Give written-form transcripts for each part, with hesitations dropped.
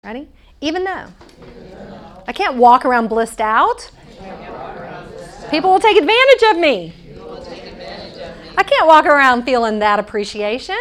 Ready? Even though. I can't walk around blissed out. People will take advantage of me. I can't walk around feeling that appreciation.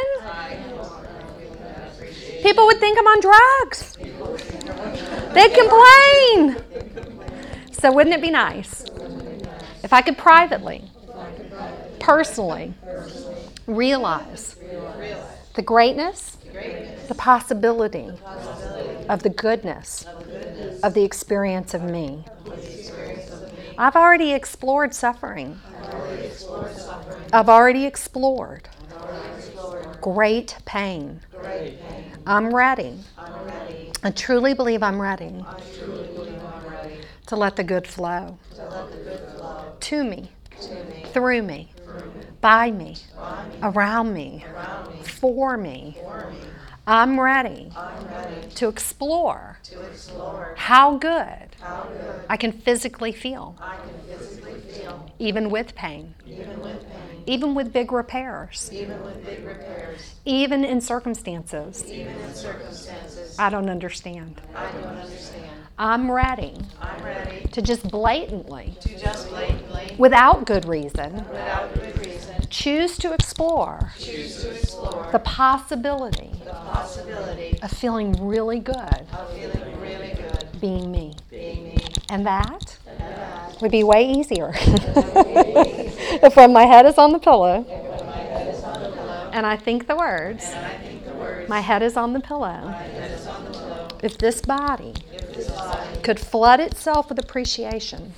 People would think I'm on drugs. They'd complain. So wouldn't it be nice if I could privately, personally realize the greatness, the possibility of the goodness of the experience of me? I've already explored suffering. I've already explored great pain. I'm ready. I truly believe I'm ready to let the good flow to me, through me, by me, around me, for me. I'm ready to explore how good I can physically feel, even with pain, even with big repairs, even in circumstances I don't understand. I'm ready to just blatantly, without good reason, choose to explore the possibility of feeling really good being me. And that would be way easier if when my head is on the pillow and I think the words, my head is on the pillow. If this body could flood itself with appreciation,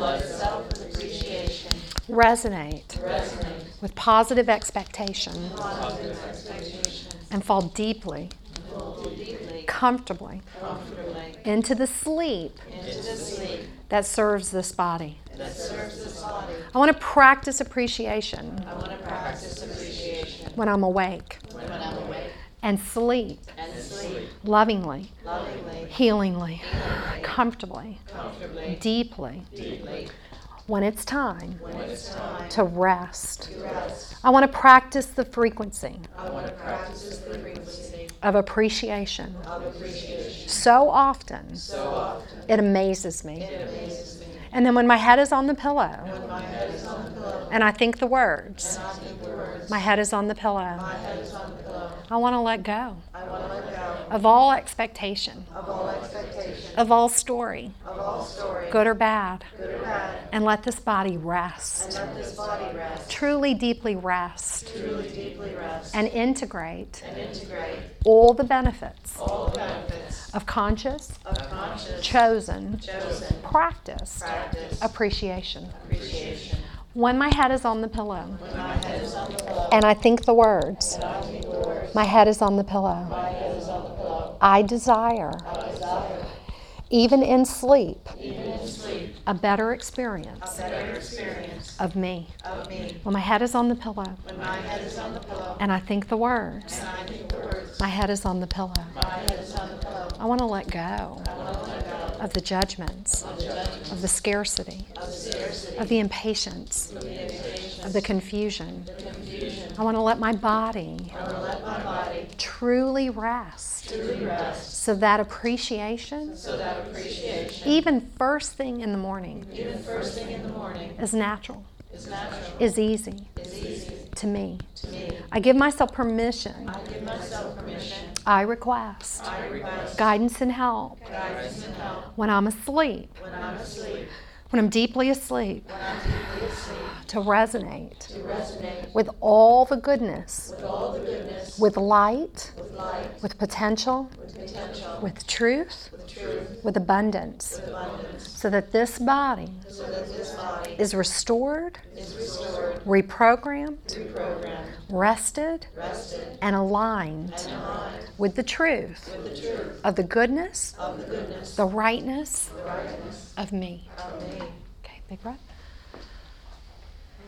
resonate with positive expectation, and fall deeply, comfortably into the sleep that serves this body. I want to practice appreciation when I'm awake and sleep lovingly, healingly, comfortably, deeply. When it's time to rest, I want to practice the frequency of appreciation. So often, it amazes me. And then when my head is on the pillow, and I think the words, my head is on the pillow, I want to let go of all expectation, of all story, good or bad, and let this body rest, truly deeply rest, and integrate all the benefits of conscious, chosen, practiced appreciation. When my head is on the pillow and I think the words, my head is on the pillow, I desire, even in sleep, a better experience of me. When my head is on the pillow and I think the words, my head is on the pillow, I want to let go of the judgments, of the scarcity, of the impatience, of the confusion. I want to let my body truly rest so that appreciation, even first thing in the morning, is natural, is easy to me. I give myself permission. I request guidance and help when I'm asleep, when I'm deeply asleep, to resonate with all the goodness, with light, with potential, with truth, with abundance, so that this body is restored, reprogrammed, rested, and aligned with the truth of the goodness, the rightness of me. Okay, big breath.